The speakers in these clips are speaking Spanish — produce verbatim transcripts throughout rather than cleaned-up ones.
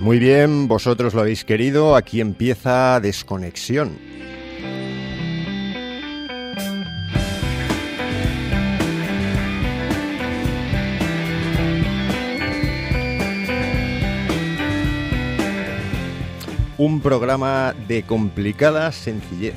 Muy bien, vosotros lo habéis querido, aquí empieza Desconexión. Un programa de complicada sencillez.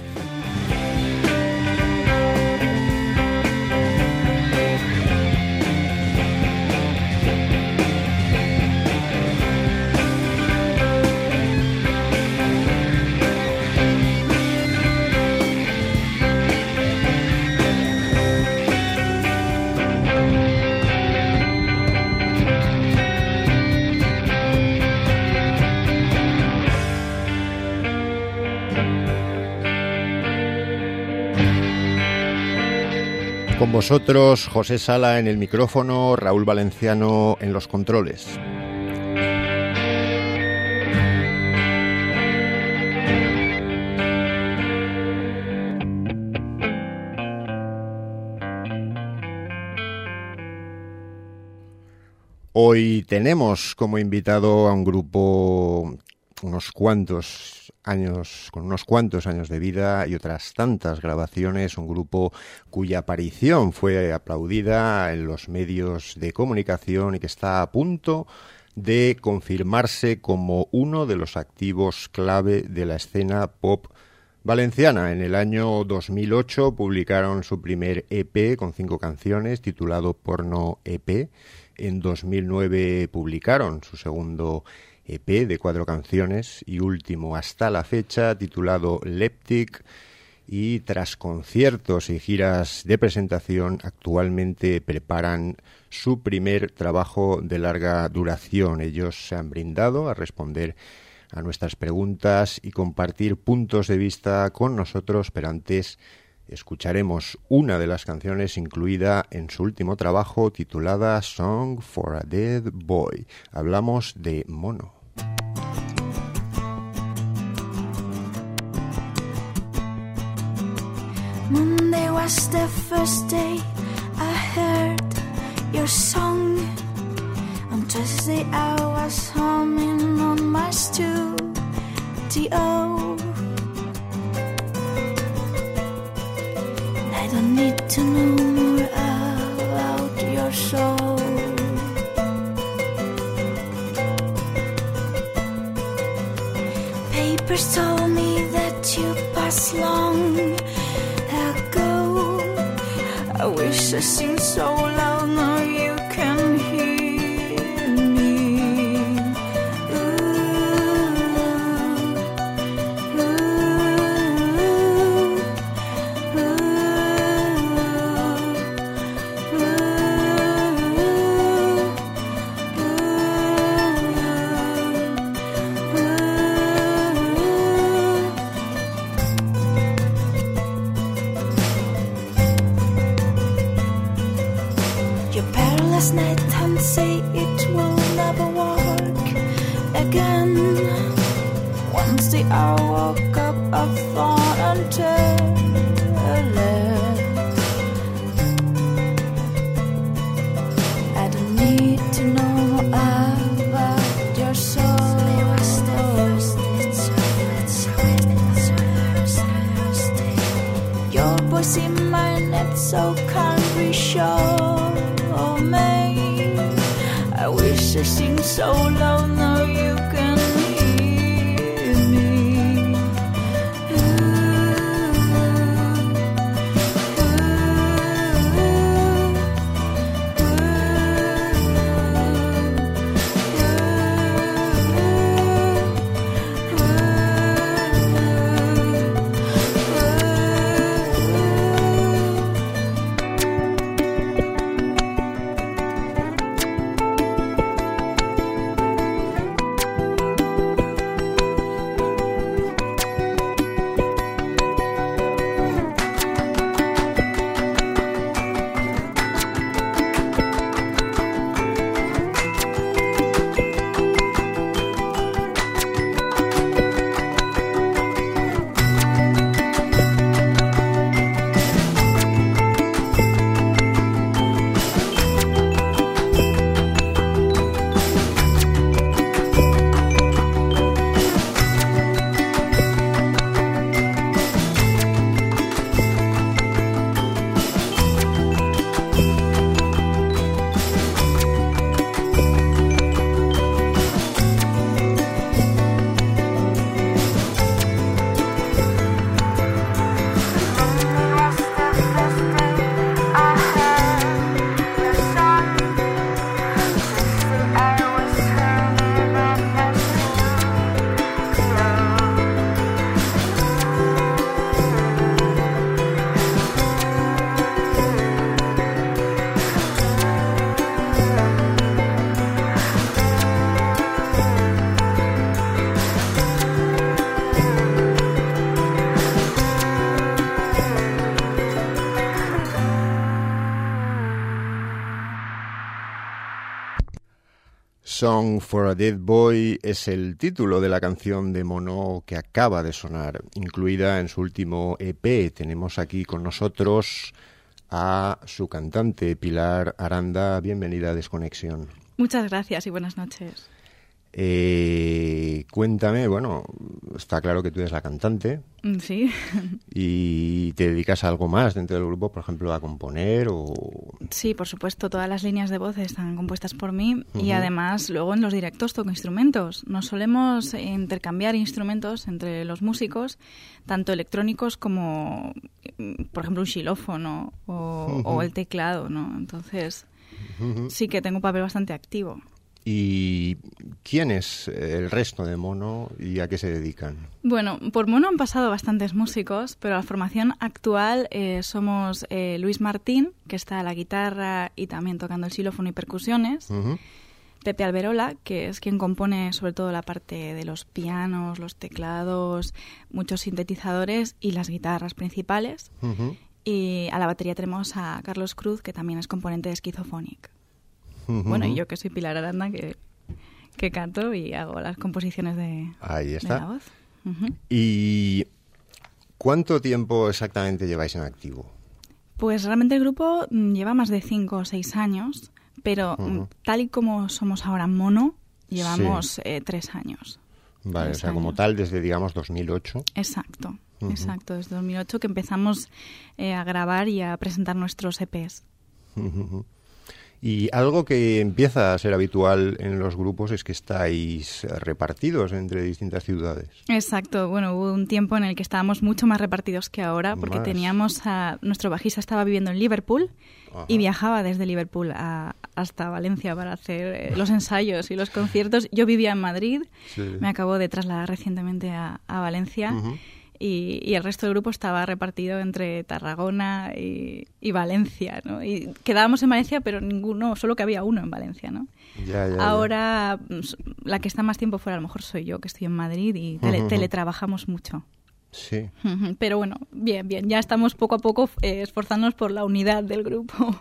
Con vosotros, José Sala en el micrófono, Raúl Valenciano en los controles. Hoy tenemos como invitado a un grupo, unos cuantos años, con unos cuantos años de vida y otras tantas grabaciones, un grupo cuya aparición fue aplaudida en los medios de comunicación y que está a punto de confirmarse como uno de los activos clave de la escena pop valenciana. En el año dos mil ocho publicaron su primer E P con cinco canciones, titulado Porno E P. En dos mil nueve publicaron su segundo E P de cuatro canciones y último hasta la fecha, titulado Leptic, y tras conciertos y giras de presentación actualmente preparan su primer trabajo de larga duración. Ellos se han brindado a responder a nuestras preguntas y compartir puntos de vista con nosotros, pero antes escucharemos una de las canciones incluida en su último trabajo, titulada Song for a Dead Boy. Hablamos de Mono. Monday was the first day I heard your song. On Tuesday I was humming on my studio. And I don't need to know more about your soul. Papers told me that you passed long ago. I wish I seemed so loud, now you can hear me. Ooh, ooh, ooh, last night and say it will never work again. Once the hour woke up, I thought until I don't need to know about your soul. Your voice in my net so can't be sure. I wish I seemed so low, now you can hear me. Song for a Dead Boy es el título de la canción de Mono que acaba de sonar, incluida en su último E P. Tenemos aquí con nosotros a su cantante, Pilar Aranda. Bienvenida a Desconexión. Muchas gracias y buenas noches. Eh, cuéntame, bueno, está claro que tú eres la cantante. Sí. ¿Y te dedicas a algo más dentro del grupo, por ejemplo, a componer o...? Sí, por supuesto, todas las líneas de voz están compuestas por mí. Uh-huh. Y además luego en los directos toco instrumentos. Nos solemos intercambiar instrumentos entre los músicos, tanto electrónicos como, por ejemplo, un xilófono o, uh-huh. o el teclado, ¿no? Entonces, uh-huh. sí que tengo un papel bastante activo. ¿Y quién es el resto de Mono y a qué se dedican? Bueno, por Mono han pasado bastantes músicos, pero la formación actual eh, somos eh, Luis Martín, que está a la guitarra y también tocando el xilófono y percusiones, uh-huh. Pepe Alberola, que es quien compone sobre todo la parte de los pianos, los teclados, muchos sintetizadores y las guitarras principales, uh-huh. y a la batería tenemos a Carlos Cruz, que también es componente de Schizophonic. Bueno, y yo que soy Pilar Aranda, que, que canto y hago las composiciones de, Ahí está. de la voz. Uh-huh. ¿Y cuánto tiempo exactamente lleváis en activo? Pues realmente el grupo lleva más de cinco o seis años, pero uh-huh. tal y como somos ahora Mono, llevamos sí. eh, tres años. Vale, tres o sea, años. Como tal desde, digamos, dos mil ocho. Exacto, uh-huh. exacto, desde dos mil ocho que empezamos eh, a grabar y a presentar nuestros E Pes. Uh-huh. Y algo que empieza a ser habitual en los grupos es que estáis repartidos entre distintas ciudades. Exacto. Bueno, hubo un tiempo en el que estábamos mucho más repartidos que ahora porque más. teníamos a... Nuestro bajista estaba viviendo en Liverpool. Ajá. Y viajaba desde Liverpool a, hasta Valencia para hacer eh, los ensayos y los conciertos. Yo vivía en Madrid. Sí. Me acabo de trasladar recientemente a, a Valencia. Uh-huh. Y, y el resto del grupo estaba repartido entre Tarragona y, y Valencia, ¿no? Y quedábamos en Valencia, pero ninguno, solo que había uno en Valencia, ¿no? Ya, ya, Ahora, ya. La que está más tiempo fuera a lo mejor soy yo, que estoy en Madrid y tele, uh-huh. teletrabajamos mucho. Sí. Uh-huh. Pero bueno, bien, bien. Ya estamos poco a poco eh, esforzándonos por la unidad del grupo.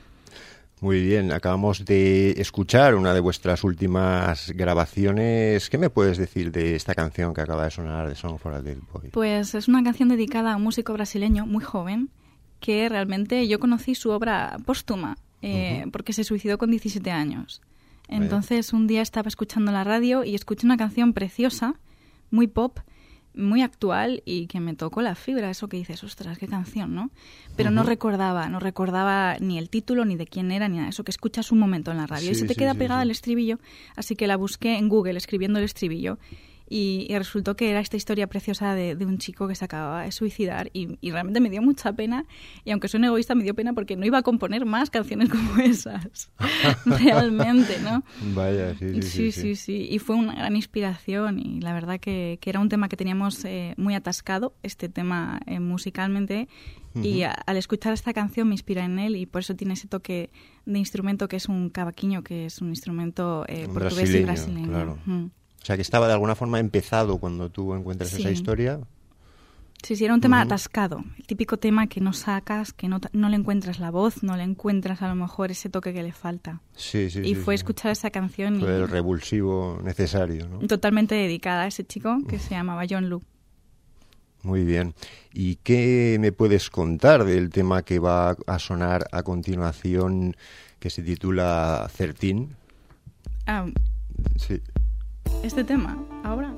Muy bien, acabamos de escuchar una de vuestras últimas grabaciones. ¿Qué me puedes decir de esta canción que acaba de sonar, de Song for a Dead Boy? Pues es una canción dedicada a un músico brasileño muy joven que realmente yo conocí su obra póstuma eh, uh-huh. porque se suicidó con diecisiete años. Entonces un día estaba escuchando la radio y escuché una canción preciosa, muy pop, muy actual y que me tocó la fibra, eso que dices, ostras, qué canción, ¿no? Pero uh-huh. no recordaba, no recordaba ni el título, ni de quién era, ni nada, eso que escuchas un momento en la radio sí, y se te sí, queda sí, pegada sí. el estribillo, así que la busqué en Google escribiendo el estribillo y, y resultó que era esta historia preciosa de, de un chico que se acababa de suicidar y, y realmente me dio mucha pena y aunque soy un egoísta me dio pena porque no iba a componer más canciones como esas, realmente, ¿no? Vaya, sí sí sí, sí, sí, sí, sí, y fue una gran inspiración y la verdad que, que era un tema que teníamos eh, muy atascado, este tema eh, musicalmente uh-huh. y a, al escuchar esta canción me inspira en él y por eso tiene ese toque de instrumento que es un cavaquinho, que es un instrumento eh, portugués brasileño, y brasileño. Claro. Uh-huh. O sea, que estaba de alguna forma empezado cuando tú encuentras sí. esa historia. Sí, sí, era un tema uh-huh. atascado. El típico tema que no sacas, que no, no le encuentras la voz, no le encuentras a lo mejor ese toque que le falta. Sí, sí, y sí, fue sí. escuchar esa canción. Fue y el revulsivo necesario, ¿no? Totalmente dedicada a ese chico que uh-huh. se llamaba John Lu. Muy bien. ¿Y qué me puedes contar del tema que va a sonar a continuación, que se titula trece? Ah, sí. ¿Este tema? ¿Ahora?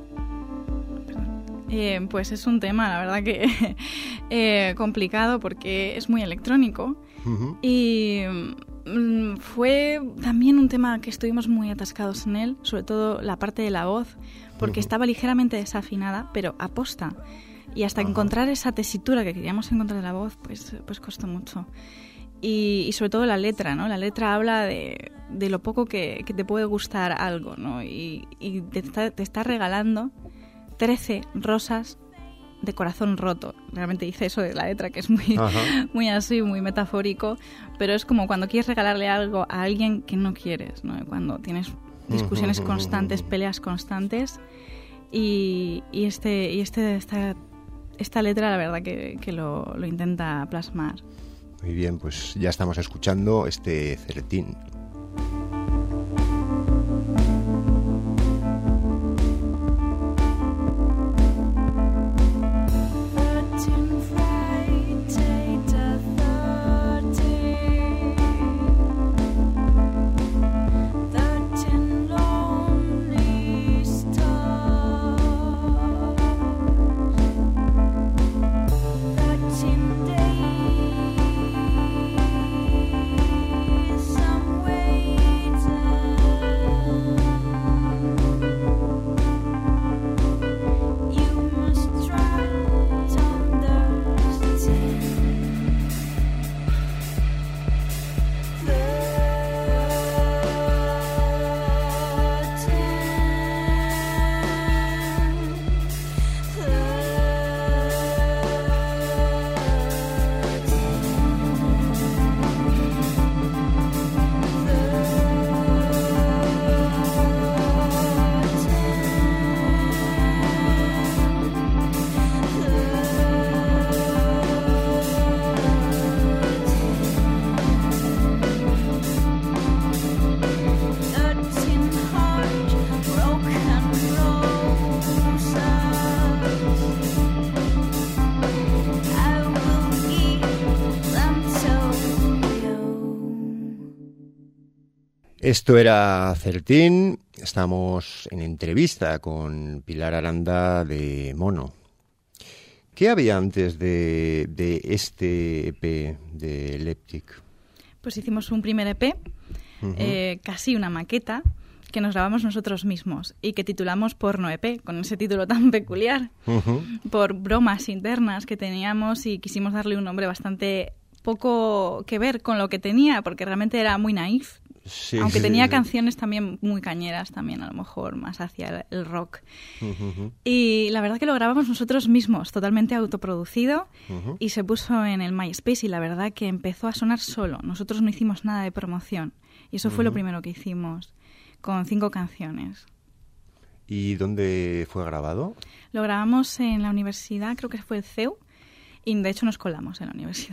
Eh, pues es un tema, la verdad que eh, complicado porque es muy electrónico uh-huh. y mm, fue también un tema que estuvimos muy atascados en él, sobre todo la parte de la voz, porque uh-huh. estaba ligeramente desafinada, pero aposta. Y hasta uh-huh. encontrar esa tesitura que queríamos encontrar en la voz, pues, pues costó mucho. Y, y sobre todo la letra, ¿no? La letra habla de, de lo poco que, que te puede gustar algo, ¿no? Y, y te, está, te está regalando trece rosas de corazón roto. Realmente dice eso de la letra, que es muy, muy así, muy metafórico, pero es como cuando quieres regalarle algo a alguien que no quieres, ¿no? Cuando tienes discusiones constantes, peleas constantes, y, y, este, y este, esta, esta letra la verdad que, que lo, lo intenta plasmar. Muy bien, pues ya estamos escuchando este trece. Esto era Certín, estamos en entrevista con Pilar Aranda de Mono. ¿Qué había antes de, de este E P de Leptic? Pues hicimos un primer E P, uh-huh. eh, casi una maqueta, que nos grabamos nosotros mismos y que titulamos Porno E P, con ese título tan peculiar, uh-huh. por bromas internas que teníamos y quisimos darle un nombre bastante poco que ver con lo que tenía, porque realmente era muy naif. Sí, aunque tenía sí, sí. canciones también muy cañeras, también a lo mejor más hacia el rock. Uh-huh. Y la verdad que lo grabamos nosotros mismos, totalmente autoproducido, uh-huh. y se puso en el MySpace y la verdad que empezó a sonar solo. Nosotros no hicimos nada de promoción y eso uh-huh. fue lo primero que hicimos, con cinco canciones. ¿Y dónde fue grabado? Lo grabamos en la universidad, creo que fue el C E U, y de hecho nos colamos en la universidad.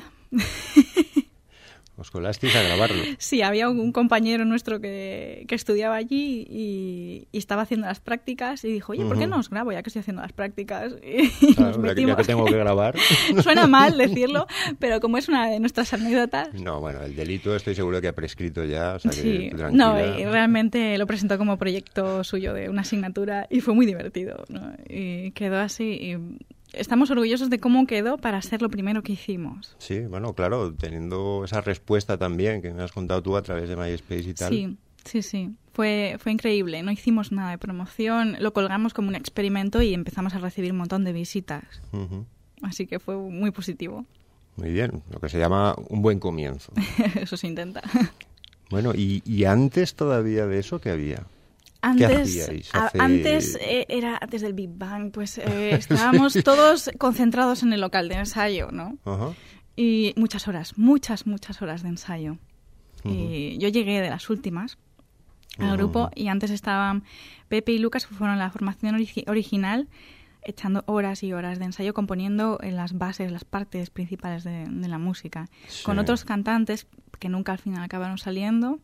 ¿Os colasteis a grabarlo? Sí, había un compañero nuestro que, que estudiaba allí y, y estaba haciendo las prácticas y dijo, oye, ¿por qué no os grabo ya que estoy haciendo las prácticas? Y claro, nos metimos. Ya que tengo que grabar. Suena mal decirlo, pero como es una de nuestras anécdotas... No, bueno, el delito estoy seguro que ha prescrito ya, o sea que sí, tranquila. No, y realmente lo presentó como proyecto suyo de una asignatura y fue muy divertido, ¿no? Y quedó así... Y, estamos orgullosos de cómo quedó para ser lo primero que hicimos. Sí, bueno, claro, teniendo esa respuesta también que me has contado tú a través de MySpace y tal. Sí, sí, sí. Fue, fue increíble. No hicimos nada de promoción, lo colgamos como un experimento y empezamos a recibir un montón de visitas. Uh-huh. Así que fue muy positivo. Muy bien, lo que se llama un buen comienzo. Eso se intenta. Bueno, y, y antes todavía de eso, ¿qué había? Antes, ¿Qué hacíais? Hace... antes eh, era antes del Big Bang, pues eh, estábamos todos concentrados en el local de ensayo, ¿no? Uh-huh. Y muchas horas, muchas, muchas horas de ensayo. Uh-huh. Y yo llegué de las últimas al uh-huh. grupo y antes estaban Pepe y Lucas, que fueron la formación ori- original, echando horas y horas de ensayo, componiendo en las bases, las partes principales de, de la música. Sí. Con otros cantantes que nunca al final acabaron saliendo.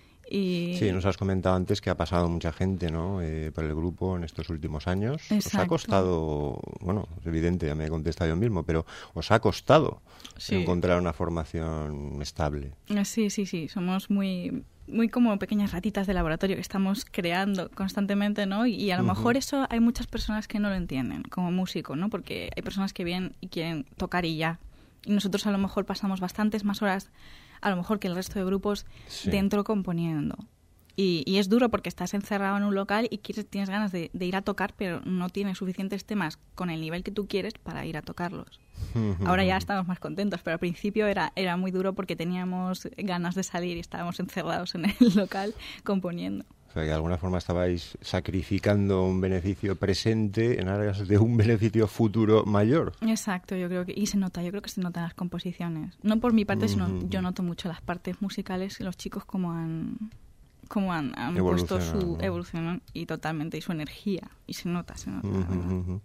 Y... Sí, nos has comentado antes que ha pasado mucha gente, ¿no? Eh, por el grupo en estos últimos años. Exacto. Os ha costado, bueno, es evidente, ya me he contestado yo mismo, pero os ha costado sí. encontrar una formación estable. Sí, sí, sí, somos muy, muy como pequeñas ratitas de laboratorio que estamos creando constantemente, ¿no? Y, y a lo uh-huh. mejor eso hay muchas personas que no lo entienden como músico, ¿no? Porque hay personas que vienen y quieren tocar y ya. Y nosotros a lo mejor pasamos bastantes más horas a lo mejor que el resto de grupos sí. dentro componiendo. Y, y es duro porque estás encerrado en un local y quieres, tienes ganas de, de ir a tocar, pero no tienes suficientes temas con el nivel que tú quieres para ir a tocarlos. Ahora ya estamos más contentos, pero al principio era, era muy duro porque teníamos ganas de salir y estábamos encerrados en el local componiendo. O sea, que de alguna forma estabais sacrificando un beneficio presente en aras de un beneficio futuro mayor. Exacto, yo creo que... Y se nota, yo creo que se notan las composiciones. No por mi parte, sino mm-hmm. yo noto mucho las partes musicales y los chicos como han... como han, han puesto su ¿no? evolución y totalmente, y su energía. Y se nota, se nota, mm-hmm. la verdad.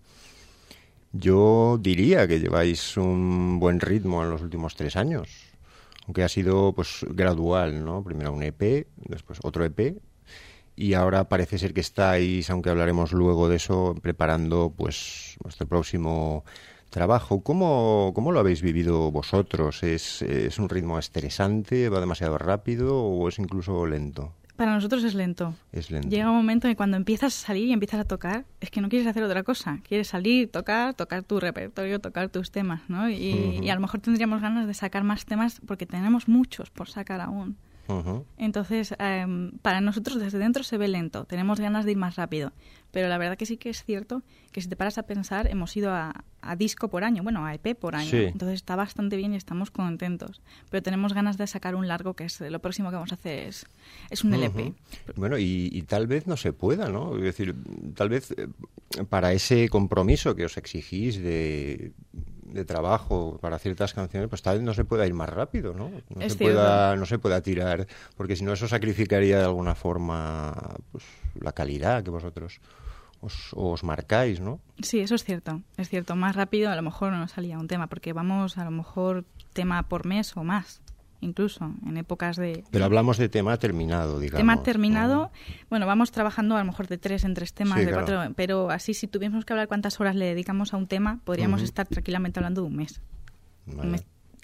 Yo diría que lleváis un buen ritmo en los últimos tres años. Aunque ha sido pues gradual, ¿no? Primero un E P, después otro E P... Y ahora parece ser que estáis, aunque hablaremos luego de eso, preparando pues vuestro próximo trabajo. ¿Cómo, cómo lo habéis vivido vosotros? ¿Es, ¿Es un ritmo estresante? ¿Va demasiado rápido o es incluso lento? Para nosotros es lento. Es lento. Llega un momento en que cuando empiezas a salir y empiezas a tocar, es que no quieres hacer otra cosa. Quieres salir, tocar, tocar tu repertorio, tocar tus temas, ¿no? Y, uh-huh. y a lo mejor tendríamos ganas de sacar más temas porque tenemos muchos por sacar aún. Uh-huh. Entonces, eh, para nosotros desde dentro se ve lento, tenemos ganas de ir más rápido, pero la verdad que sí que es cierto que si te paras a pensar, hemos ido a, a disco por año, bueno, a E P por año, sí. Entonces está bastante bien y estamos contentos, pero tenemos ganas de sacar un largo, que es lo próximo que vamos a hacer es, es un uh-huh. L P. Bueno, y, y tal vez no se pueda, ¿no? Es decir, tal vez eh, para ese compromiso que os exigís de... de trabajo para ciertas canciones, pues tal vez no se pueda ir más rápido, ¿no? No es se pueda, no se pueda tirar, porque si no eso sacrificaría de alguna forma pues, la calidad que vosotros os, os marcáis, ¿no? Sí, eso es cierto, es cierto. Más rápido a lo mejor no nos salía un tema, porque vamos a lo mejor tema por mes o más. Incluso en épocas de... Pero hablamos de tema terminado, digamos. Tema terminado, ¿no? Bueno, vamos trabajando a lo mejor de tres en tres temas, sí, de claro. cuatro, pero así si tuviésemos que hablar cuántas horas le dedicamos a un tema, podríamos uh-huh. estar tranquilamente hablando de un mes. Vale. Un mes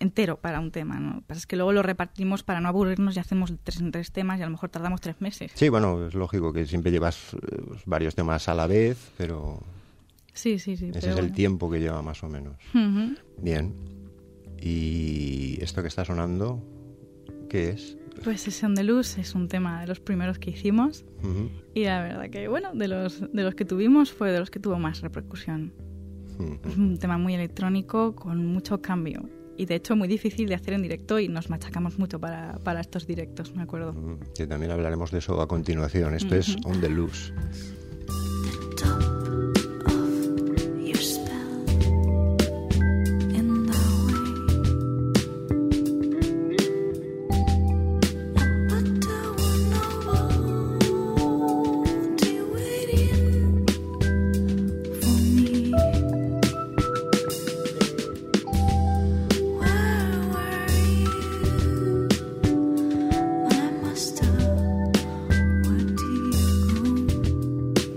entero para un tema, ¿no? Lo que pasa es que luego lo repartimos para no aburrirnos y hacemos tres, tres temas y a lo mejor tardamos tres meses. Sí, bueno, es lógico que siempre llevas eh, varios temas a la vez, pero Sí, sí, sí. ese pero es el bueno. tiempo que lleva más o menos. Ujú. Bien. ¿Y esto que está sonando, qué es? Pues Sesión de Luz es un tema de los primeros que hicimos Ujú, y la verdad que, bueno, de los, de los que tuvimos fue de los que tuvo más repercusión. ujú. Es un tema muy electrónico con mucho cambio y de hecho muy difícil de hacer en directo y nos machacamos mucho para, para estos directos, me acuerdo. Mm, que también hablaremos de eso a continuación. Esto es Ujú. On the Loose. Top of your spell in the way. But I will know you waiting for me. Where were you when I must have? Where do you go?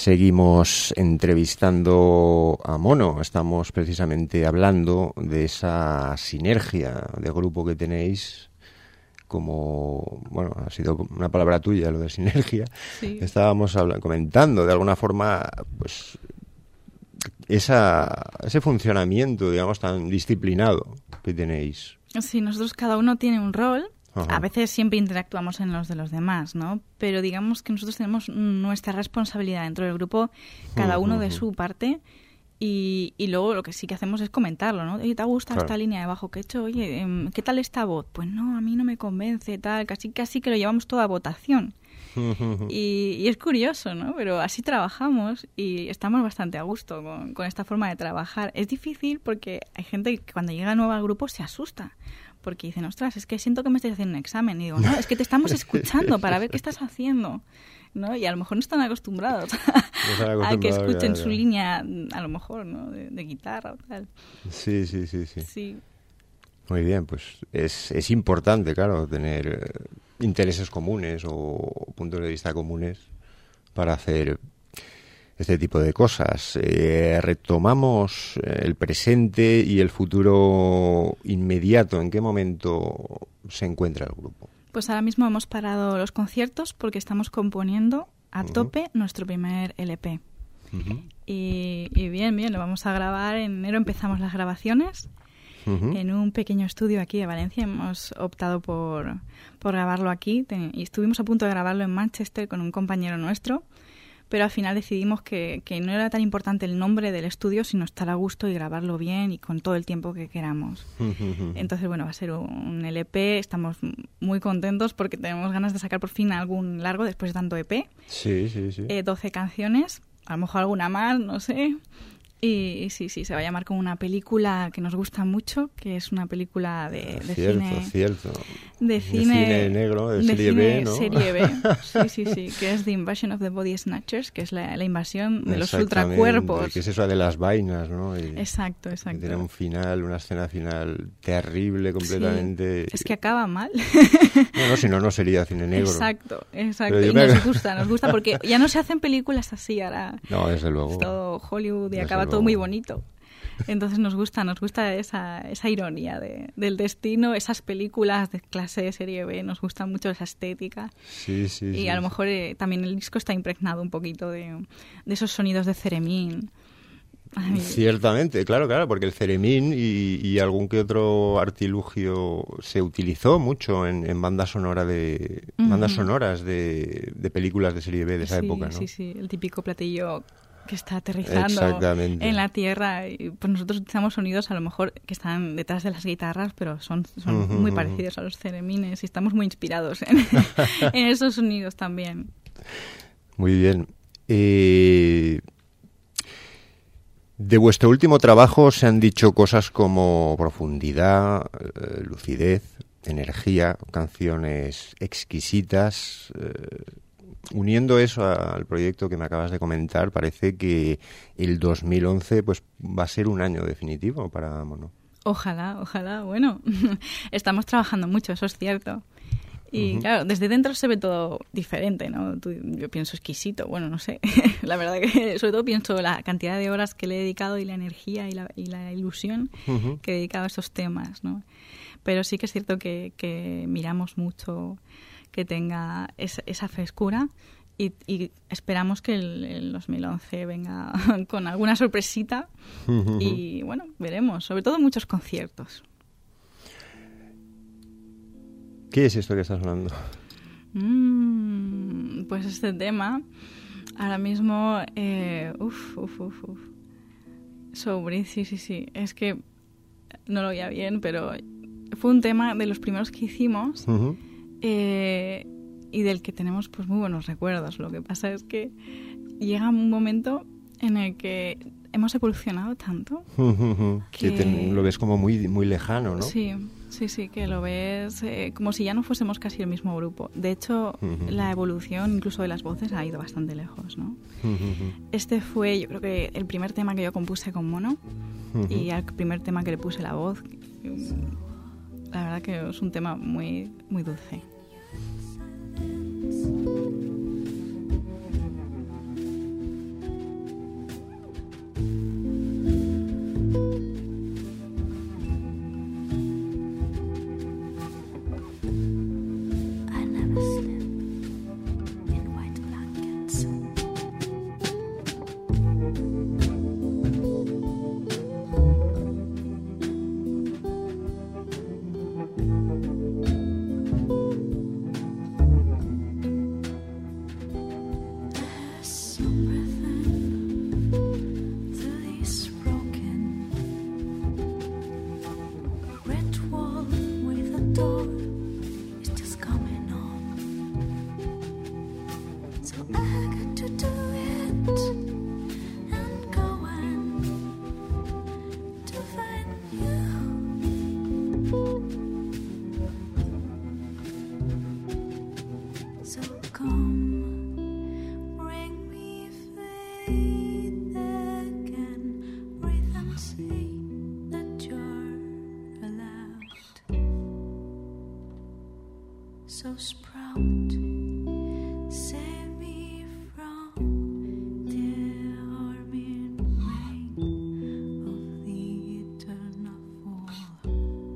Seguimos entrevistando a Mono. Estamos precisamente hablando de esa sinergia de grupo que tenéis. Como, bueno, ha sido una palabra tuya lo de sinergia. Sí. Estábamos habla- comentando de alguna forma, pues, esa, ese funcionamiento, digamos, tan disciplinado que tenéis. Sí, nosotros cada uno tiene un rol. Ajá. A veces siempre interactuamos en los de los demás, ¿no? Pero digamos que nosotros tenemos nuestra responsabilidad dentro del grupo, cada uno de su parte, y, y luego lo que sí que hacemos es comentarlo, ¿no? Oye, ¿te gusta Claro. esta línea de bajo que he hecho? Oye, ¿qué tal esta voz? Pues no, a mí no me convence, tal. Casi, casi que lo llevamos todo a votación. Y, y es curioso, ¿no? Pero así trabajamos y estamos bastante a gusto con, con esta forma de trabajar. Es difícil porque hay gente que cuando llega nueva al grupo se asusta. Porque dicen, ostras, es que siento que me estoy haciendo un examen. Y digo, no, es que te estamos escuchando para ver qué estás haciendo, ¿no? Y a lo mejor no están acostumbrados a, a que escuchen ya, ya. su línea, a lo mejor, ¿no? De, de guitarra o tal. Sí, sí, sí, sí. Sí. Muy bien, pues es, es importante, claro, tener eh, intereses comunes o puntos de vista comunes para hacer este tipo de cosas. Eh, retomamos el presente y el futuro inmediato. ¿En qué momento se encuentra el grupo? Pues ahora mismo hemos parado los conciertos porque estamos componiendo a Uh-huh. tope nuestro primer L P. Uh-huh. Y, y bien, bien, lo vamos a grabar. En enero empezamos las grabaciones. Uh-huh. En un pequeño estudio aquí de Valencia. Hemos optado por, por grabarlo aquí. Ten- y estuvimos a punto de grabarlo en Manchester con un compañero nuestro. Pero al final decidimos que, que no era tan importante el nombre del estudio, sino estar a gusto y grabarlo bien y con todo el tiempo que queramos. Uh-huh. Entonces, bueno, va a ser un L P. Estamos muy contentos porque tenemos ganas de sacar por fin algún largo después de tanto E P. Sí, sí, sí. Eh, doce canciones, a lo mejor alguna más, no sé. Y, y sí, sí, se va a llamar como una película que nos gusta mucho, que es una película de, de cierto, cine... cierto. De cine, cine negro, de serie cine, B, ¿no? Serie B, sí, sí, sí, que es The Invasion of the Body Snatchers, que es la, la invasión de los Exactamente, ultracuerpos. que es eso de las vainas, ¿no? Y Exacto, que exacto. tiene un final, una escena final terrible completamente. Sí, es que acaba mal. Bueno, si no, no sería cine negro. Exacto, exacto. Pero yo Y me- nos gusta, nos gusta, porque ya no se hacen películas así ahora. No, desde luego. Es todo Hollywood y Desde acaba todo luego. muy bonito. Entonces nos gusta, nos gusta esa, esa ironía de, del destino, esas películas de clase de serie B, nos gusta mucho esa estética. Sí, sí, Y sí, a lo sí. mejor eh, también el disco está impregnado un poquito de, de esos sonidos de Ceremín. Ay, Ciertamente, claro, claro, porque el ceremín y, y algún que otro artilugio se utilizó mucho en, en bandas sonora de Ujú. bandas sonoras de, de películas de serie B de esa sí, época, ¿no? Sí, sí, el típico platillo que está aterrizando Exactamente. en la tierra. Y pues nosotros utilizamos sonidos a lo mejor que están detrás de las guitarras, pero son, son Ujú, muy ujú. parecidos a los ceremines y estamos muy inspirados en, en esos sonidos también. Muy bien. Eh, de vuestro último trabajo se han dicho cosas como profundidad, eh, lucidez, energía, canciones exquisitas. Eh, uniendo eso a- al proyecto que me acabas de comentar, parece que el dos mil once pues va a ser un año definitivo para Mono. Ojalá, ojalá. Bueno, estamos trabajando mucho, eso es cierto. Y Ujú. claro, desde dentro se ve todo diferente, ¿no? Tú- yo pienso exquisito, bueno, no sé. La verdad que sobre todo pienso la cantidad de horas que le he dedicado y la energía y la, y la ilusión Ujú. que he dedicado a esos temas, ¿no? Pero sí que es cierto que, que miramos mucho que tenga esa, esa frescura y, y esperamos que el, el dos mil once venga con alguna sorpresita Ujú. y bueno, veremos, sobre todo muchos conciertos. ¿Qué es esto que está sonando? Mm, pues este tema, ahora mismo, eh, uf, uf, uf, uf. So Breathe, sí, sí, sí. Es que no lo oía bien, pero fue un tema de los primeros que hicimos Ujú. eh, y del que tenemos pues muy buenos recuerdos. Lo que pasa es que llega un momento en el que hemos evolucionado tanto. Ujú. Que Que- te- lo ves como muy, muy lejano, ¿no? Sí, sí, sí, que lo ves eh, como si ya no fuésemos casi el mismo grupo. De hecho, Ujú. la evolución incluso de las voces ha ido bastante lejos, ¿no? Ujú. Este fue, yo creo que el primer tema que yo compuse con Mono Ujú. y el primer tema que le puse la voz. La verdad que es un tema muy, muy dulce. so sprout. Save me from the arming rain of the eternal fall.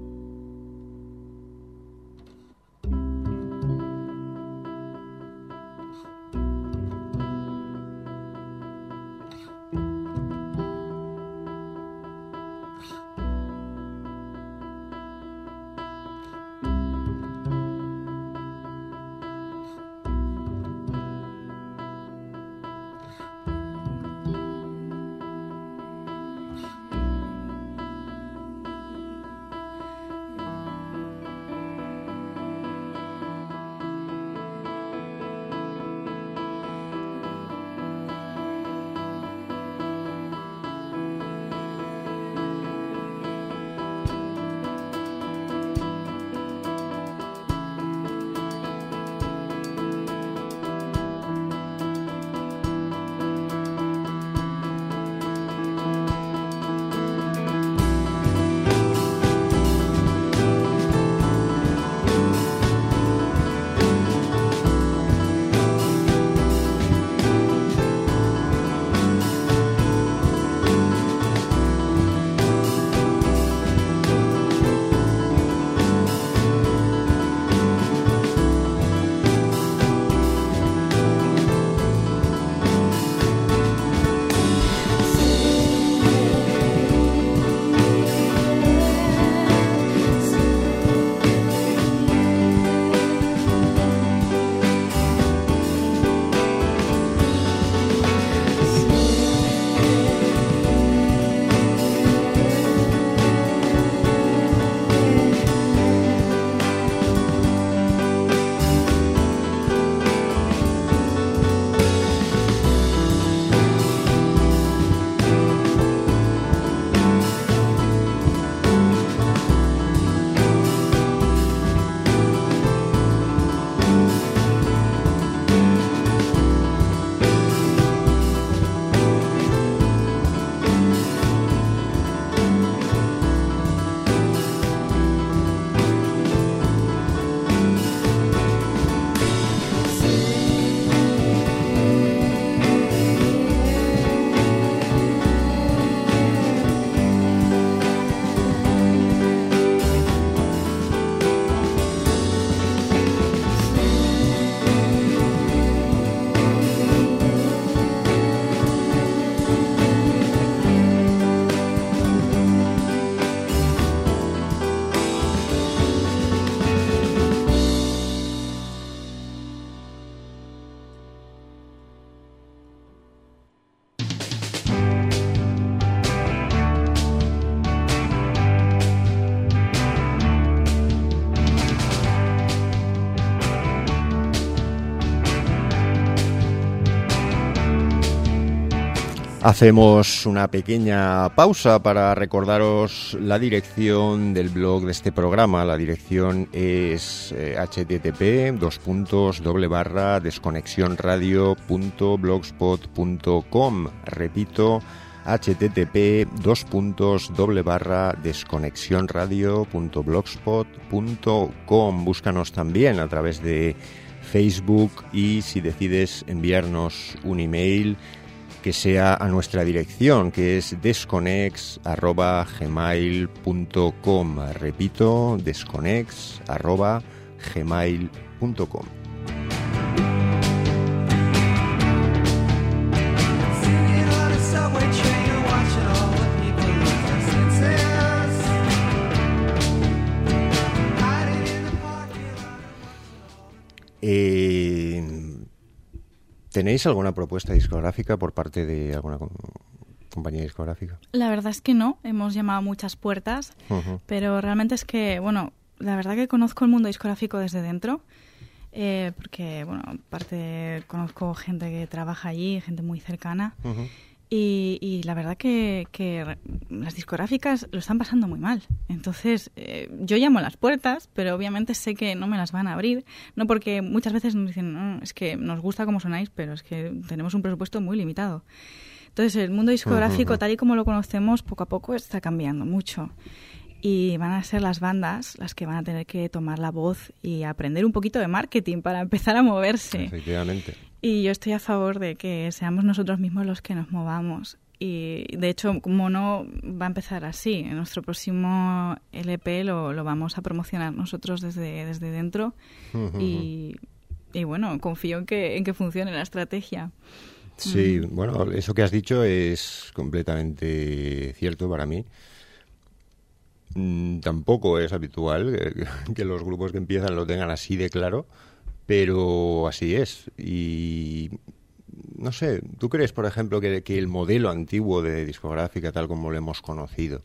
Hacemos una pequeña pausa para recordaros la dirección del blog de este programa. La dirección es eh, http dos puntos doble barra desconexionradio punto blogspot punto com. Repito, http dos puntos doble barra desconexionradio punto blogspot punto com. Búscanos también a través de Facebook y si decides enviarnos un email, que sea a nuestra dirección, que es desconex arroba gmail punto com. Repito, desconex arroba gmail punto com. Eh, ¿Tenéis alguna propuesta discográfica por parte de alguna com- compañía discográfica? La verdad es que no, hemos llamado a muchas puertas, uh-huh. pero realmente es que, bueno, la verdad que conozco el mundo discográfico desde dentro, eh, porque, bueno, aparte conozco gente que trabaja allí, gente muy cercana, uh-huh. y, y la verdad que, que las discográficas lo están pasando muy mal. Entonces, eh, yo llamo a las puertas, pero obviamente sé que no me las van a abrir, no porque muchas veces nos dicen, no, es que nos gusta cómo sonáis, pero es que tenemos un presupuesto muy limitado. Entonces, el mundo discográfico, uh-huh. tal y como lo conocemos, poco a poco está cambiando mucho. y van a ser las bandas las que van a tener que tomar la voz y aprender un poquito de marketing para empezar a moverse. Efectivamente. Y yo estoy a favor de que seamos nosotros mismos los que nos movamos. Y de hecho, Mono va a empezar así. En nuestro próximo L P lo, lo vamos a promocionar nosotros desde, desde dentro. Uh-huh. y, y bueno, confío en que, en que funcione la estrategia. Sí, mm. bueno, eso que has dicho es completamente cierto para mí. Mm, tampoco es habitual que, que los grupos que empiezan lo tengan así de claro, pero así es. Y no sé, ¿tú crees, por ejemplo, que, que el modelo antiguo de discográfica, tal como lo hemos conocido,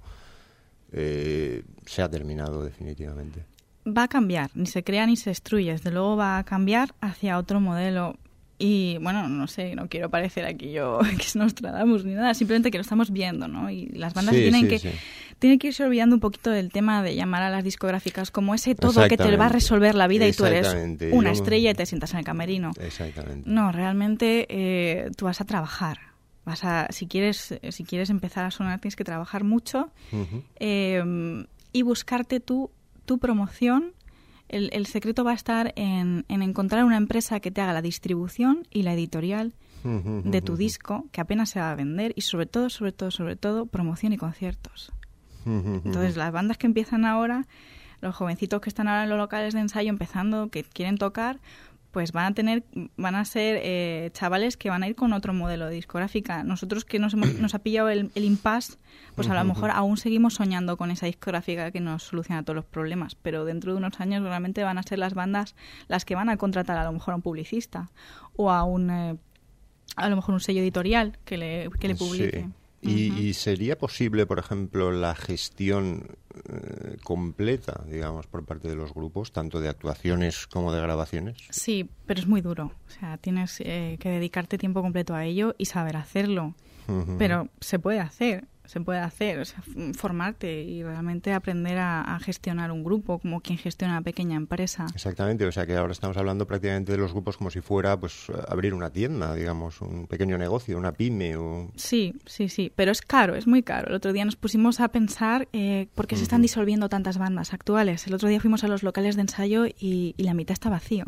eh, se ha terminado definitivamente? Va a cambiar, ni se crea ni se destruye. Desde luego va a cambiar hacia otro modelo. Y bueno, no sé, no quiero parecer aquí yo que es Nostradamus ni nada, simplemente que lo estamos viendo, ¿no? Y las bandas sí, tienen, sí, que, sí. tienen que irse olvidando un poquito del tema de llamar a las discográficas como ese todo que te va a resolver la vida y tú eres una yo... estrella y te sientas en el camerino. Exactamente. No, realmente eh, tú vas a trabajar. Vas a, si quieres, si quieres empezar a sonar tienes que trabajar mucho uh-huh. eh, y buscarte tú, tu promoción. El, el secreto va a estar en, en encontrar una empresa que te haga la distribución y la editorial de tu disco, que apenas se va a vender, y sobre todo, sobre todo, sobre todo, promoción y conciertos. Entonces, las bandas que empiezan ahora, los jovencitos que están ahora en los locales de ensayo empezando, que quieren tocar, pues van a tener, van a ser eh, chavales que van a ir con otro modelo de discográfica. Nosotros que nos hemos, nos ha pillado el, el impasse, pues a lo mejor aún seguimos soñando con esa discográfica que nos soluciona todos los problemas, pero dentro de unos años realmente van a ser las bandas las que van a contratar a lo mejor a un publicista o a un eh, a lo mejor un sello editorial que le, que le publique. Sí. ¿Y, uh-huh. ¿Y sería posible, por ejemplo, la gestión eh, completa, digamos, por parte de los grupos, tanto de actuaciones como de grabaciones? Sí, pero es muy duro. O sea, tienes eh, que dedicarte tiempo completo a ello y saber hacerlo. Uh-huh. Pero se puede hacer, se puede hacer. O sea, formarte y realmente aprender a, a gestionar un grupo, como quien gestiona una pequeña empresa. Exactamente, o sea que ahora estamos hablando prácticamente de los grupos como si fuera pues abrir una tienda, digamos, un pequeño negocio, una pyme. O... Sí, sí, sí, pero es caro, es muy caro. El otro día nos pusimos a pensar eh, por qué uh-huh. se están disolviendo tantas bandas actuales. El otro día fuimos a los locales de ensayo y, y la mitad está vacío.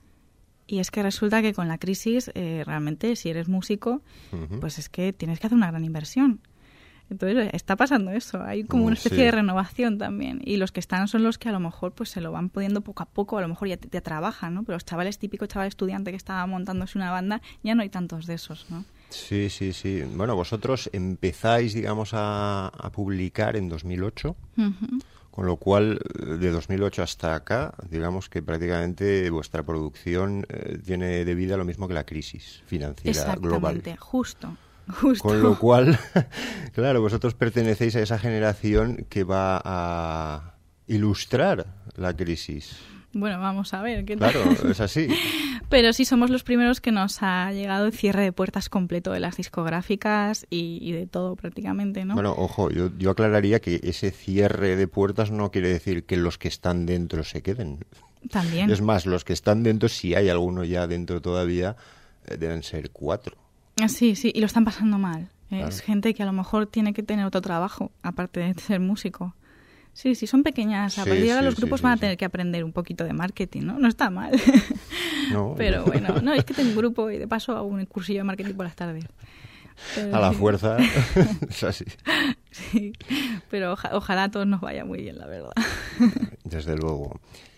Y es que resulta que con la crisis, eh, realmente, si eres músico, uh-huh. pues es que tienes que hacer una gran inversión. Entonces está pasando eso, hay como una especie sí. de renovación también, y los que están son los que a lo mejor pues se lo van pudiendo poco a poco, a lo mejor ya, ya trabajan, ¿no? Pero los chavales típicos, chaval estudiante que estaba montándose una banda, ya no hay tantos de esos, ¿no? Sí, sí, sí. Bueno, vosotros empezáis, digamos, a, a publicar en dos mil ocho, uh-huh. con lo cual de dos mil ocho hasta acá, digamos que prácticamente vuestra producción eh, tiene de vida lo mismo que la crisis financiera global. Exactamente, justo. Justo. Con lo cual, claro, vosotros pertenecéis a esa generación que va a ilustrar la crisis. Bueno, vamos a ver qué tal. Claro, es así. Pero sí somos los primeros que nos ha llegado el cierre de puertas completo de las discográficas y, y de todo prácticamente, ¿no? Bueno, ojo, yo, yo aclararía que ese cierre de puertas no quiere decir que los que están dentro se queden. También. Es más, los que están dentro, si hay alguno ya dentro todavía, eh, deben ser cuatro. Sí, sí, y lo están pasando mal. Claro. Es gente que a lo mejor tiene que tener otro trabajo, aparte de ser músico. Sí, sí, son pequeñas. A sí, partir de ahora sí, los grupos sí, van sí, a tener sí. que aprender un poquito de marketing, ¿no? No está mal. No. Pero bueno, no, es que tengo un grupo y de paso hago un cursillo de marketing por las tardes. Pero, a la fuerza, es así. Sí, pero oja, ojalá a todos nos vaya muy bien, la verdad. Desde luego.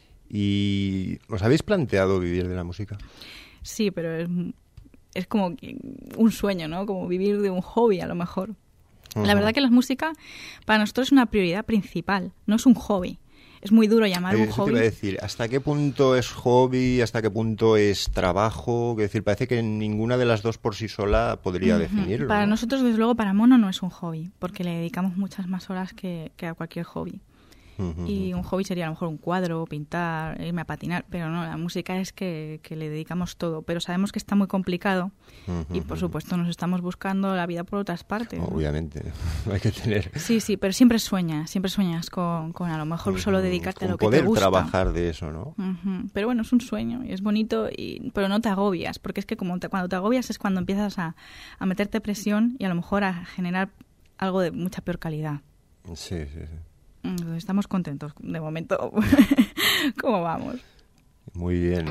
¿Y os habéis planteado vivir de la música? Sí, pero es... es como un sueño, ¿no? Como vivir de un hobby, a lo mejor. Uh-huh. La verdad que la música para nosotros es una prioridad principal, no es un hobby. Es muy duro llamar eh, un eso hobby. Te iba a decir, ¿hasta qué punto es hobby? ¿Hasta qué punto es trabajo? Es decir, parece que ninguna de las dos por sí sola podría uh-huh. definirlo. Para ¿no? nosotros, desde luego, para Mono no es un hobby, porque le dedicamos muchas más horas que, que a cualquier hobby. Uh-huh. Y un hobby sería a lo mejor un cuadro, pintar, irme a patinar, pero no, la música es que, que le dedicamos todo, pero sabemos que está muy complicado uh-huh. y por supuesto nos estamos buscando la vida por otras partes. Obviamente, ¿no? Hay que tener... Sí, sí, pero siempre sueñas, siempre sueñas con, con a lo mejor uh-huh. solo dedicarte con a lo que te gusta. Poder trabajar de eso, ¿no? Uh-huh. Pero bueno, es un sueño y es bonito, y, pero no te agobias, porque es que como te, cuando te agobias es cuando empiezas a, a meterte presión y a lo mejor a generar algo de mucha peor calidad. Sí, sí, sí. Estamos contentos de momento. ¿Cómo vamos? Muy bien.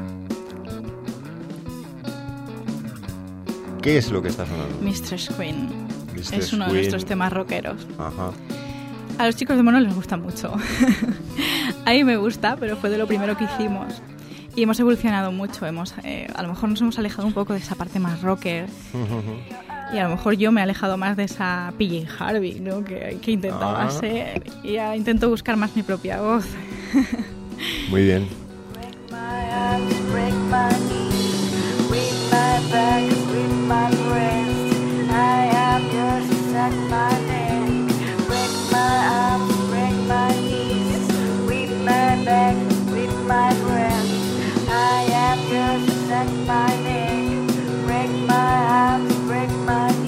¿Qué es lo que está sonando? Mistress Queen. Mistress es uno Queen. de nuestros temas rockeros. Ajá. A los chicos de Mono les gusta mucho. A mí me gusta, pero fue de lo primero que hicimos. Y hemos evolucionado mucho. Hemos, eh, a lo mejor nos hemos alejado un poco de esa parte más rocker. Y a lo mejor yo me he alejado más de esa P J Harvey, ¿no? Que, que intentaba ah. ser. Y ya intento buscar más mi propia voz. Muy bien. Break my arms, break my knees, break my back, break my breast. I am yours, suck my neck. Break my arms, break my knees, break my back, break my breast. I am yours, suck my neck. Break my arms, break my knees.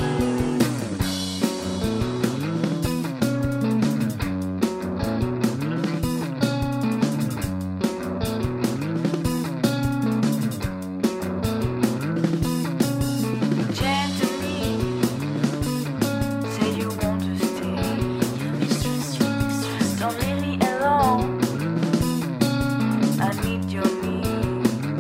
Chant to me, say you want to stay. Don't leave me alone. I need your need.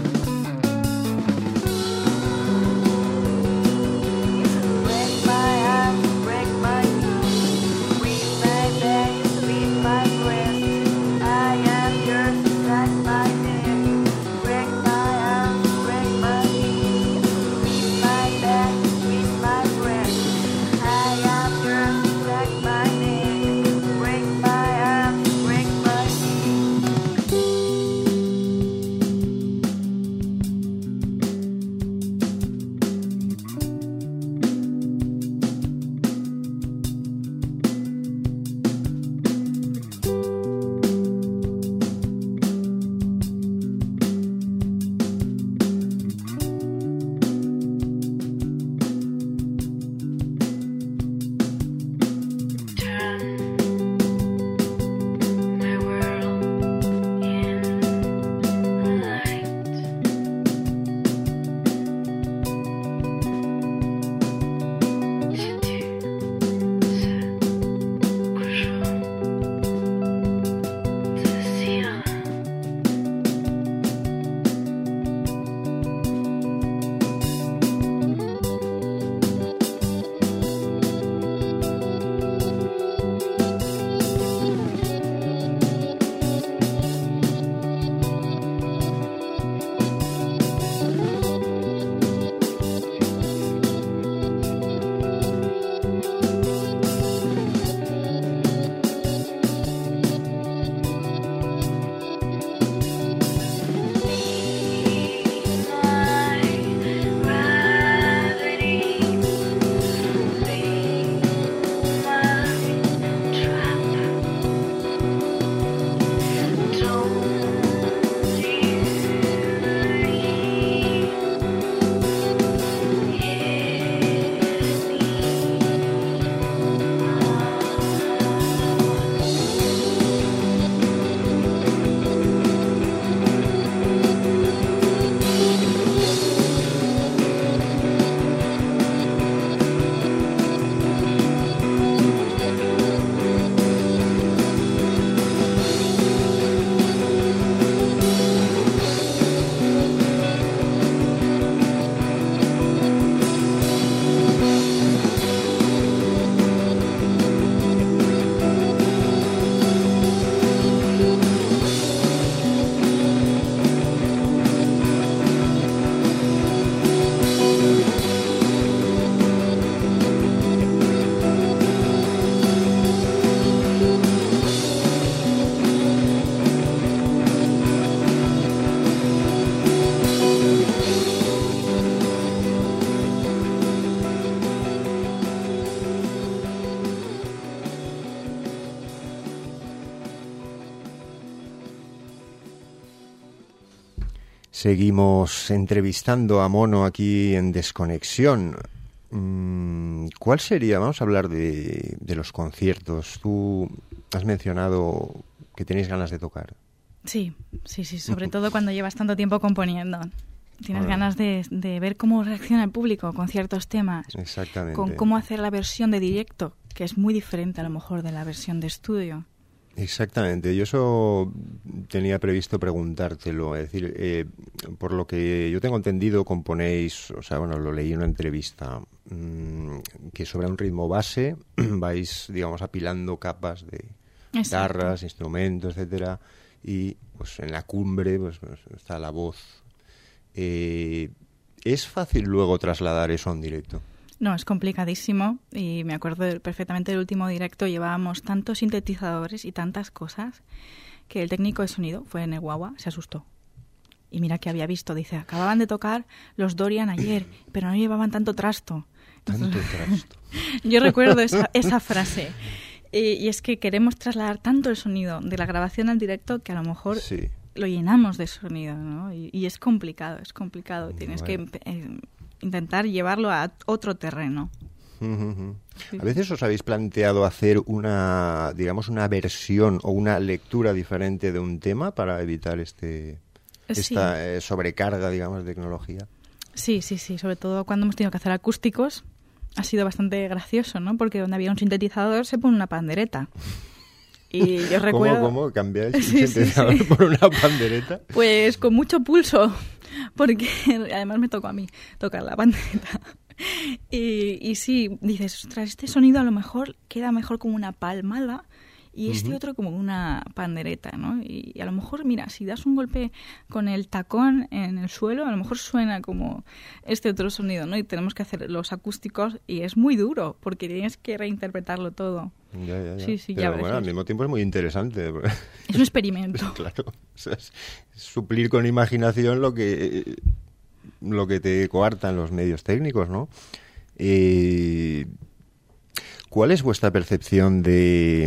Break my arms, break my knees, break my back, break my breast. I am yours, suck my neck. Break my arms, break my knees, break my back, break my breast. I am yours, suck my neck. Break my arms, break my knees. Turn my world in light. Si tu sais que je désire. Seguimos entrevistando a Mono aquí en Desconexión. ¿Cuál sería? Vamos a hablar de, de los conciertos. Tú has mencionado que tenéis ganas de tocar. Sí, sí, sí, sobre todo cuando llevas tanto tiempo componiendo. Tienes Ah. ganas de, de ver cómo reacciona el público con ciertos temas. Exactamente. Con cómo hacer la versión de directo, que es muy diferente a lo mejor de la versión de estudio. Exactamente, yo eso tenía previsto preguntártelo, es decir, eh, por lo que yo tengo entendido componéis, o sea, bueno, lo leí en una entrevista, mmm, que sobre un ritmo base vais, digamos, apilando capas de guitarras, instrumentos, etcétera, y pues en la cumbre pues, pues está la voz. Eh, ¿Es fácil luego trasladar eso a un directo? No, es complicadísimo y me acuerdo perfectamente del último directo, llevábamos tantos sintetizadores y tantas cosas que el técnico de sonido fue en el guagua, se asustó. Y mira que había visto, dice, acababan de tocar los Dorian ayer, pero no llevaban tanto trasto. Tanto trasto. Yo recuerdo esa, esa frase. Y, y es que queremos trasladar tanto el sonido de la grabación al directo que a lo mejor sí. lo llenamos de sonido, ¿no? Y, y es complicado, es complicado. Tienes bueno. que eh, intentar llevarlo a otro terreno. Uh-huh. Sí. A veces os habéis planteado hacer una, digamos, una versión o una lectura diferente de un tema para evitar este esta sí. eh, sobrecarga, digamos, de tecnología. Sí, sí, sí. Sobre todo cuando hemos tenido que hacer acústicos. Ha sido bastante gracioso, ¿no? Porque donde había un sintetizador se pone una pandereta. Y yo recuerdo... ¿Cómo, cómo cambiáis el sí, sintetizador sí, sí. por una pandereta? Pues con mucho pulso, porque además me tocó a mí tocar la pandereta. Y, y sí, dices, ostras, este sonido a lo mejor queda mejor como una palmada y este uh-huh. otro como una pandereta, ¿no? Y, y a lo mejor, mira, si das un golpe con el tacón en el suelo, a lo mejor suena como este otro sonido, ¿no? Y tenemos que hacer los acústicos y es muy duro porque tienes que reinterpretarlo todo. Ya, ya, ya. Sí, sí, Pero ya bueno, al mismo tiempo es muy interesante. Es un experimento. Claro, o sea, es suplir con imaginación lo que lo que te coartan los medios técnicos, ¿no? Eh, ¿Cuál es vuestra percepción de,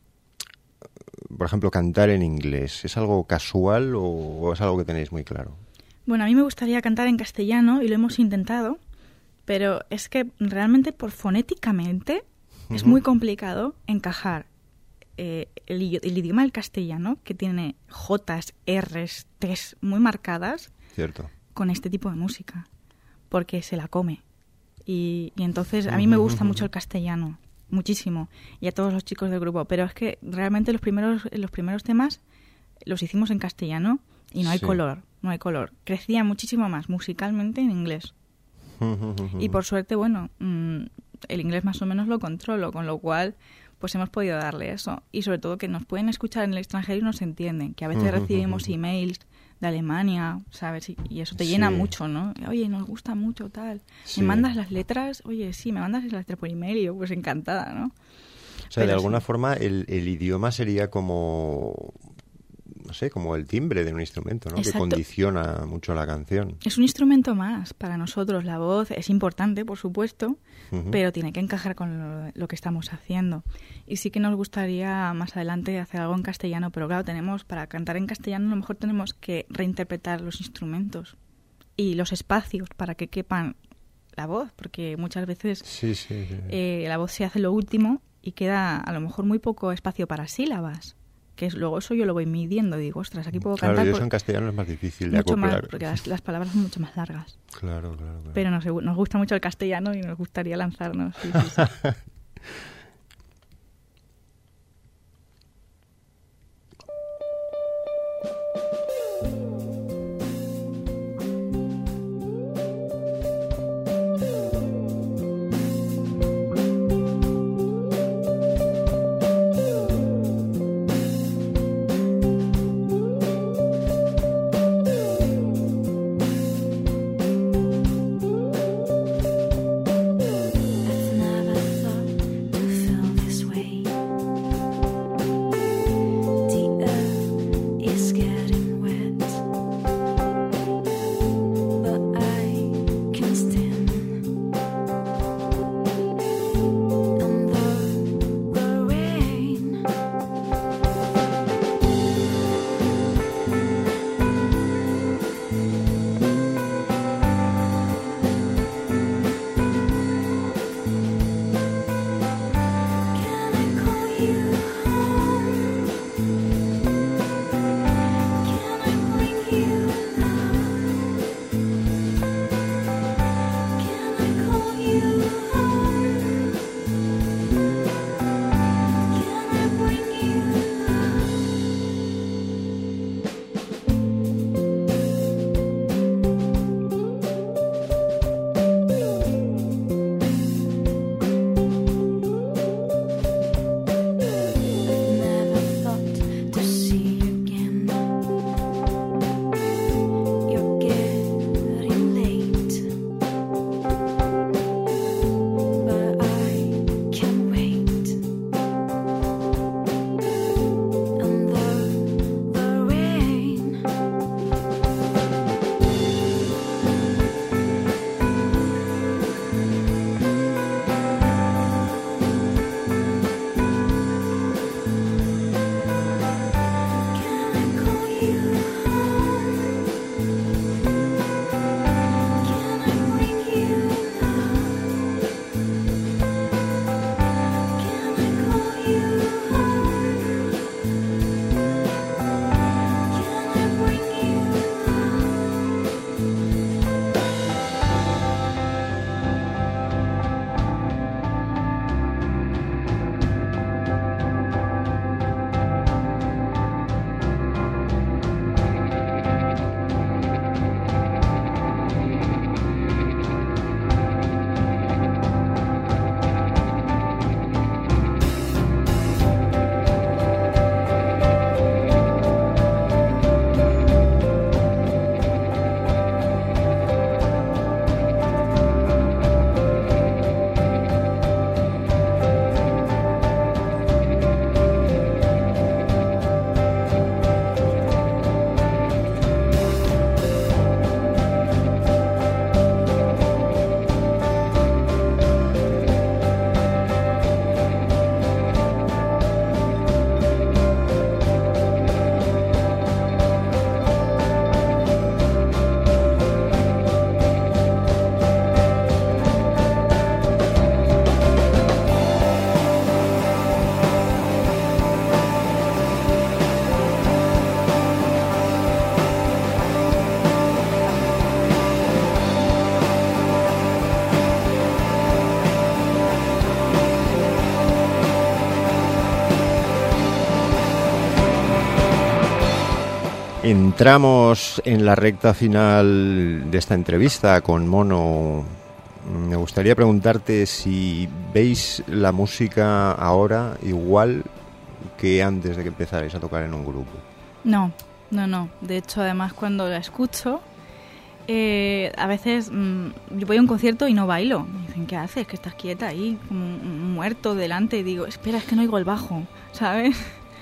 por ejemplo, cantar en inglés? ¿Es algo casual o, o es algo que tenéis muy claro? Bueno, a mí me gustaría cantar en castellano y lo hemos intentado, pero es que realmente por fonéticamente uh-huh. es muy complicado encajar eh, el, el idioma del castellano, que tiene jotas, erres, tes muy marcadas, cierto, con este tipo de música, porque se la come. Y, y entonces a mí me gusta uh-huh. mucho el castellano. Muchísimo, y a todos los chicos del grupo, pero es que realmente los primeros los primeros temas los hicimos en castellano y no hay sí. color, no hay color. Crecía muchísimo más musicalmente en inglés. Y por suerte, bueno, mmm, el inglés más o menos lo controlo, con lo cual pues hemos podido darle eso. Y sobre todo que nos pueden escuchar en el extranjero y nos entienden, que a veces recibimos emails de Alemania, ¿sabes? Y, y eso te llena sí. mucho, ¿no? Oye, nos gusta mucho, tal. Sí. ¿Me mandas las letras? Oye, sí, me mandas las letras por email y yo pues encantada, ¿no? O sea, Pero de alguna sí. forma el, el idioma sería como, no sé, como el timbre de un instrumento, ¿no? Exacto. Que condiciona mucho la canción. Es un instrumento más para nosotros. La voz es importante, por supuesto, uh-huh. pero tiene que encajar con lo, lo que estamos haciendo. Y sí que nos gustaría más adelante hacer algo en castellano, pero claro, tenemos para cantar en castellano a lo mejor tenemos que reinterpretar los instrumentos y los espacios para que quepan la voz, porque muchas veces sí, sí, sí. Eh, la voz se hace lo último y queda a lo mejor muy poco espacio para sílabas. Que es, luego eso yo lo voy midiendo y digo, ostras, aquí puedo claro, cantar... Claro, y eso en castellano es más difícil de mucho acoplar. Más, porque las, las palabras son mucho más largas. Claro, claro, claro. Pero nos, nos gusta mucho el castellano y nos gustaría lanzarnos. Sí, sí, sí. I've never thought to Entramos en la recta final de esta entrevista con Mono. Me gustaría preguntarte si veis la música ahora igual que antes de que empezarais a tocar en un grupo. No, no, no. De hecho, además, cuando la escucho, eh, a veces mmm, yo voy a un concierto y no bailo. Me dicen, ¿qué haces? Que estás quieta ahí, como un muerto delante. Y digo, espera, es que no oigo el bajo, ¿sabes?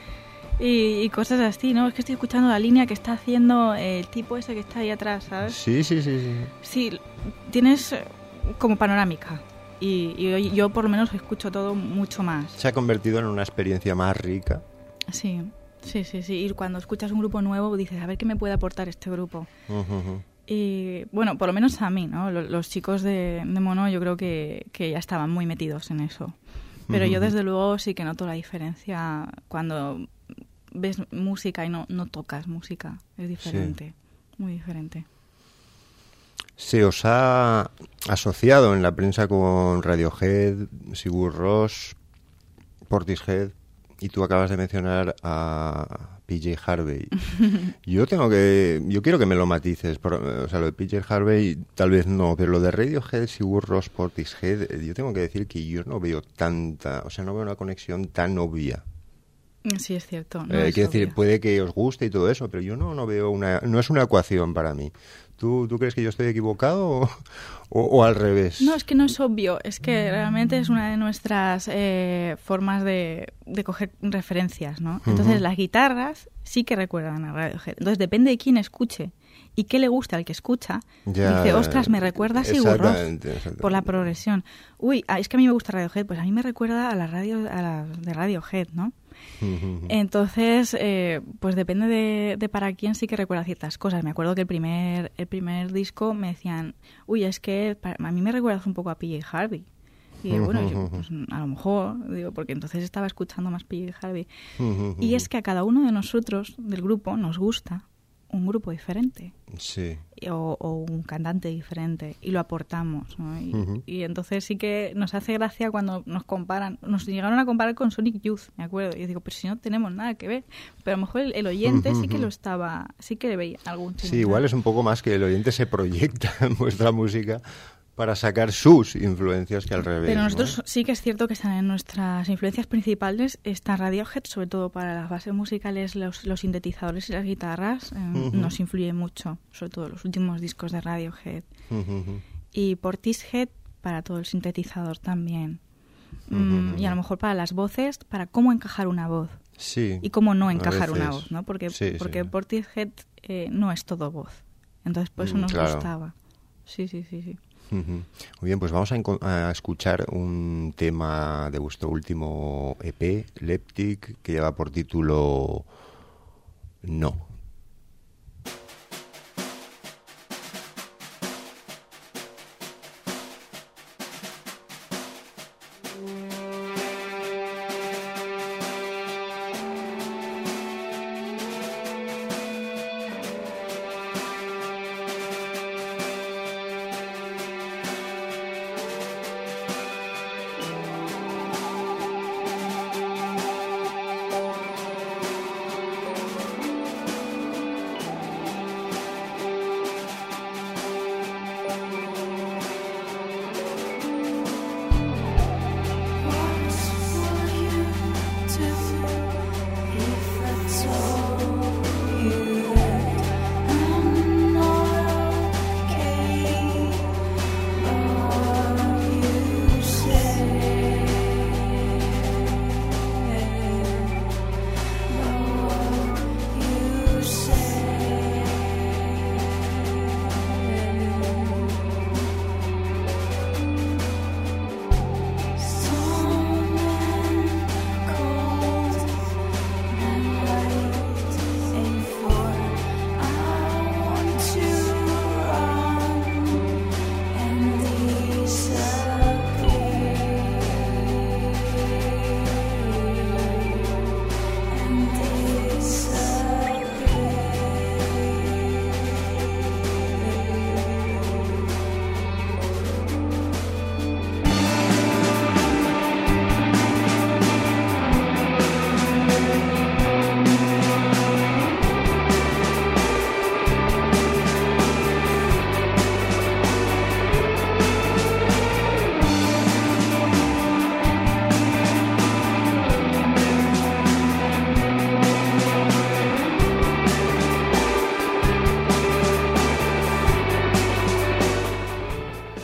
Y, y cosas así, ¿no? Es que estoy escuchando la línea que está haciendo el tipo ese que está ahí atrás, ¿sabes? Sí, sí, sí, sí. Sí, tienes como panorámica. Y, y yo por lo menos escucho todo mucho más. Se ha convertido en una experiencia más rica. Sí, sí, sí, sí. Y cuando escuchas un grupo nuevo dices, a ver qué me puede aportar este grupo. Uh-huh. Y bueno, por lo menos a mí, ¿no? Los, los chicos de, de Mono yo creo que, que ya estaban muy metidos en eso. Pero uh-huh. yo desde luego sí que noto la diferencia cuando ves música y no, no tocas música. Es diferente, sí. Muy diferente. Se os ha asociado en la prensa con Radiohead, Sigur Rós, Portishead, y tú acabas de mencionar a P J Harvey. Yo tengo que, yo quiero que me lo matices. Por, o sea, lo de P J Harvey tal vez no, pero lo de Radiohead, Sigur Rós, Portishead, yo tengo que decir que yo no veo tanta, o sea, no veo una conexión tan obvia. Sí, es cierto. No eh, es quiero obvio. decir, puede que os guste y todo eso, pero yo no, no veo una, no es una ecuación para mí. ¿Tú, ¿Tú crees que yo estoy equivocado o, o, o al revés? No, es que no es obvio. Es que realmente es una de nuestras eh, formas de, de coger referencias, ¿no? Entonces, uh-huh. las guitarras sí que recuerdan a Radiohead. Entonces, depende de quién escuche y qué le gusta al que escucha. Ya, dice, ostras, me recuerda a Sigur Rós por la progresión. Uy, es que a mí me gusta Radiohead. Pues a mí me recuerda a la radio a la de Radiohead, ¿no? Entonces, eh, pues depende de, de para quién sí que recuerda ciertas cosas. Me acuerdo que el primer el primer disco me decían, uy, es que para, a mí me recuerdas un poco a P J Harvey. Y digo, bueno, yo, pues, a lo mejor, digo, porque entonces estaba escuchando más P J Harvey. Y es que a cada uno de nosotros, del grupo, nos gusta un grupo diferente. Sí. O, o un cantante diferente, y lo aportamos, ¿no? Y, uh-huh. y entonces sí que nos hace gracia cuando nos comparan, nos llegaron a comparar con Sonic Youth, me acuerdo, y yo digo, pero si no tenemos nada que ver, pero a lo mejor el, el oyente uh-huh. sí que lo estaba, sí que le veía algún tipo. Sí, igual es un poco más que el oyente se proyecta en vuestra música para sacar sus influencias que al revés. Pero nosotros ¿no? sí que es cierto que están en nuestras influencias principales, está Radiohead, sobre todo para las bases musicales, los, los sintetizadores y las guitarras, eh, uh-huh. nos influyen mucho, sobre todo los últimos discos de Radiohead. Uh-huh. Y Portishead para todo el sintetizador también. Uh-huh. Mm, y a lo mejor para las voces, para cómo encajar una voz. Sí. Y cómo no encajar una voz, ¿no? Porque, sí, porque sí. Portishead eh, no es todo voz. Entonces por eso mm, nos claro. gustaba. Sí, sí, sí, sí. Muy bien, pues vamos a, enco- a escuchar un tema de vuestro último E P, Leptic, que lleva por título No.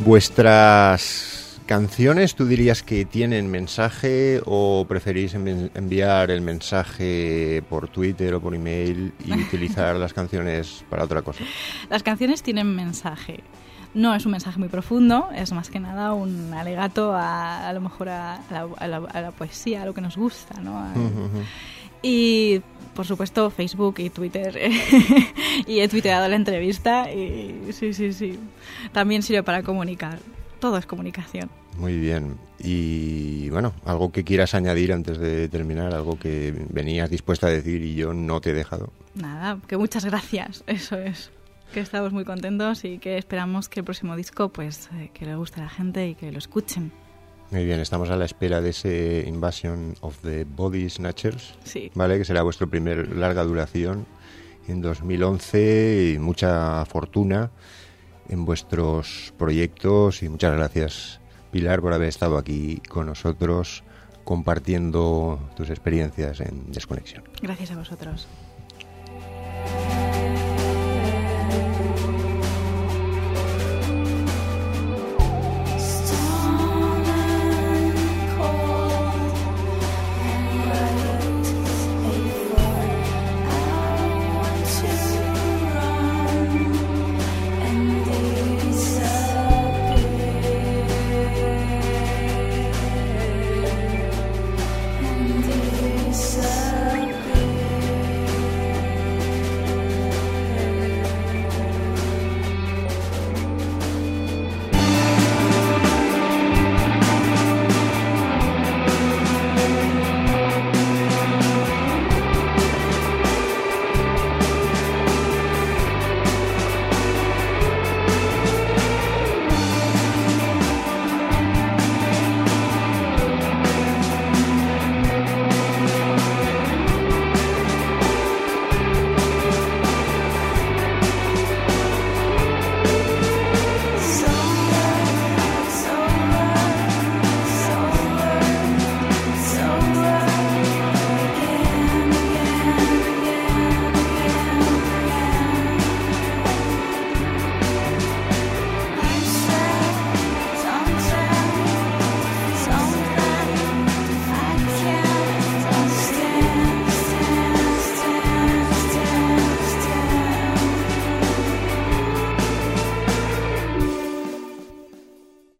¿Vuestras canciones tú dirías que tienen mensaje o preferís envi- enviar el mensaje por Twitter o por email y utilizar las canciones para otra cosa? Las canciones tienen mensaje. No es un mensaje muy profundo, es más que nada un alegato a, a lo mejor a, a, la, a, la, a la poesía, a lo que nos gusta, ¿no? A, uh-huh. Y, por supuesto, Facebook y Twitter. Y he tuiteado la entrevista y sí, sí, sí. También sirve para comunicar. Todo es comunicación. Muy bien. Y, bueno, algo que quieras añadir antes de terminar, algo que venías dispuesta a decir y yo no te he dejado. Nada, que muchas gracias, eso es. Que estamos muy contentos y que esperamos que el próximo disco pues eh, que le guste a la gente y que lo escuchen. Muy bien, estamos a la espera de ese Invasion of the Body Snatchers, sí. ¿vale? Que será vuestro primer larga duración en dos mil once y mucha fortuna en vuestros proyectos y muchas gracias, Pilar, por haber estado aquí con nosotros compartiendo tus experiencias en Desconexión. Gracias a vosotros.